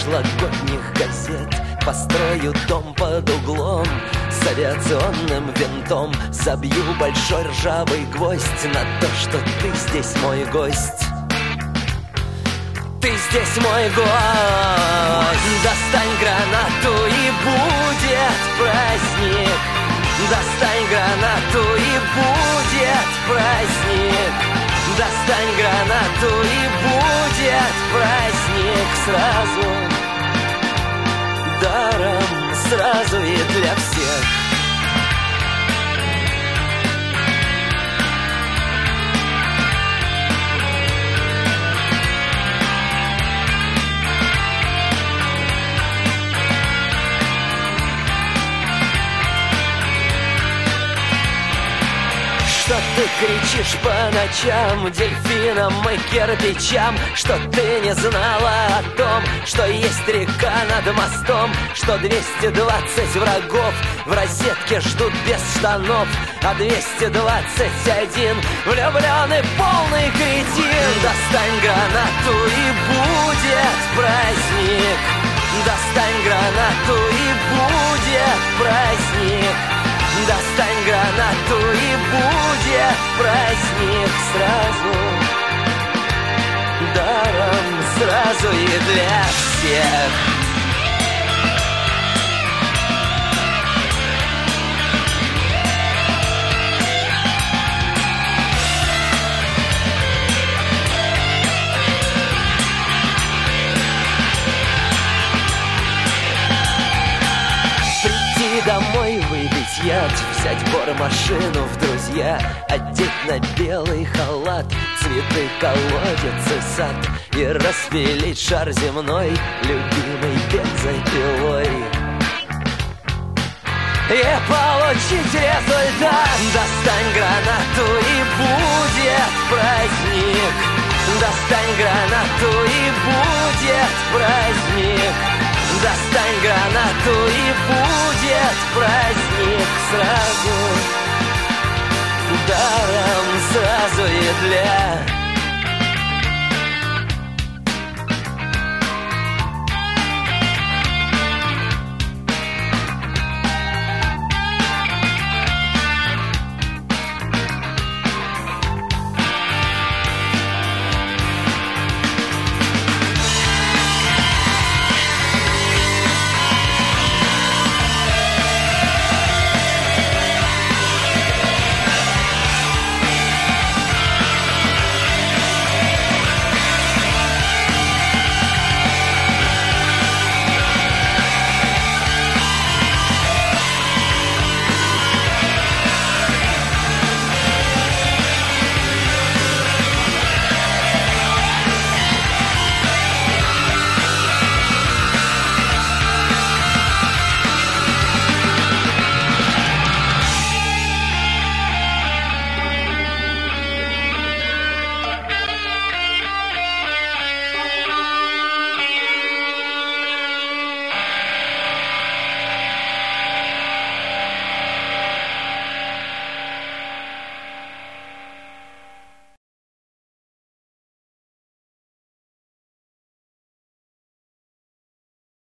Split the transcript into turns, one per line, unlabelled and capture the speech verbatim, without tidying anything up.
прошлогодних газет. Построю дом под углом с авиационным винтом. Забью большой ржавый гвоздь на то, что ты здесь мой гость. Ты здесь мой гость. Достань гранату и будет праздник. Достань гранату и будет праздник. Достань гранату и будет праздник сразу. Даром, сразу и для всех. Что ты кричишь по ночам дельфинам и кирпичам? Что ты не знала о том, что есть река над мостом? Что двести двадцать врагов в розетке ждут без штанов, а двести двадцать один влюбленный полный кретин. Достань гранату и будет праздник. Достань гранату и будет праздник. Достань гранату и будет праздник сразу. Даром, сразу и для всех. Домой выпить яд, взять бормашину в друзья, одеть на белый халат цветы, колодец и сад, и распилить шар земной любимой бензопилой. И получить результат. Достань гранату и будет праздник. Достань гранату и будет праздник. Достань гранату и будет праздник сразу. Даром, сразу и для